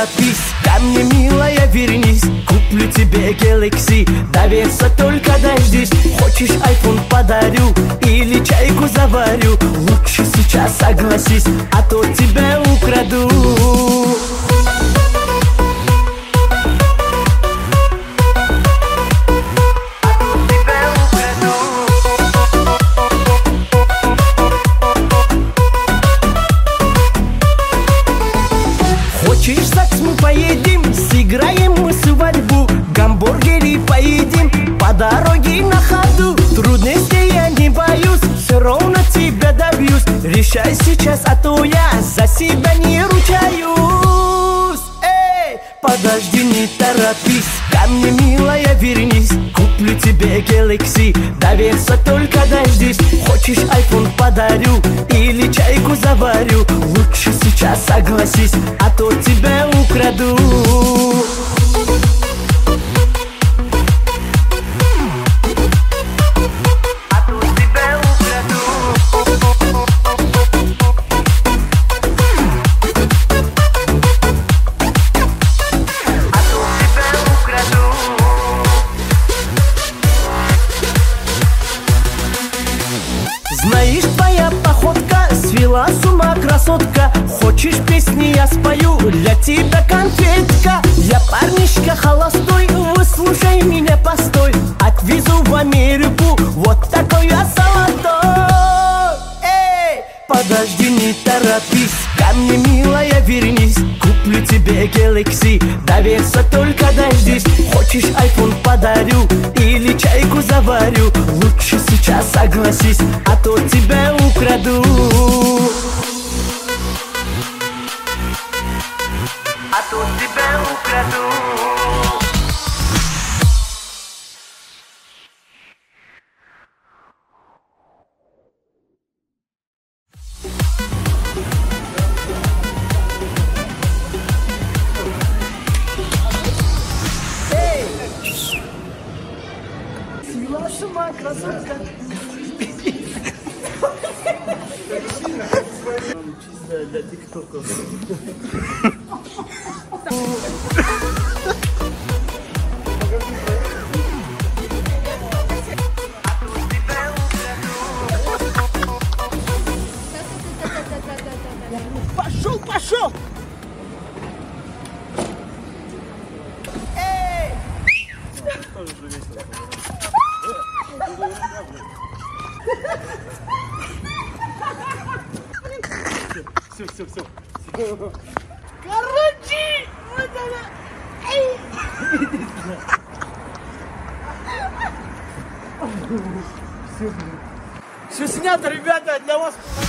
торопись, ко мне, милая, вернись. Куплю тебе Galaxy, доверься, только дождись. Хочешь iPhone подарю или чайку заварю? Лучше сейчас согласись, а то тебя украду. Хочешь в ЗАГС мы поедем, сыграем мы свадьбу, гамбургеры поедим по дороге на ходу. Трудностей я не боюсь, все равно тебя добьюсь. Решай сейчас, а то я за себя не ручаюсь. Эй, подожди, не торопись, ко мне, милая, вернись. Куплю тебе Galaxy, доверься, только дождись. Хочешь iPhone подарю или чайку заварю? Лучше сейчас согласись, а то тебя украду. Знаешь, твоя походка свела с ума, красотка. Хочешь песни я спою, для тебя конфетка. Я парнишка холостой, выслушай меня, постой. Отвезу в Америку, вот такой я золотой. Эй, подожди, не торопись, ко мне, милая, вернись. Куплю тебе Galaxy, доверься, только дождись. Хочешь iPhone подарю или чайку заварю? Лучше сейчас согласись, а то тебя украду. А то тебя украду. Свела с ума, красотка. Чисто для ТикТока. Пошел, пошел! Эй! Все. Короче, вот она. Эй! Все снято, ребята, для вас.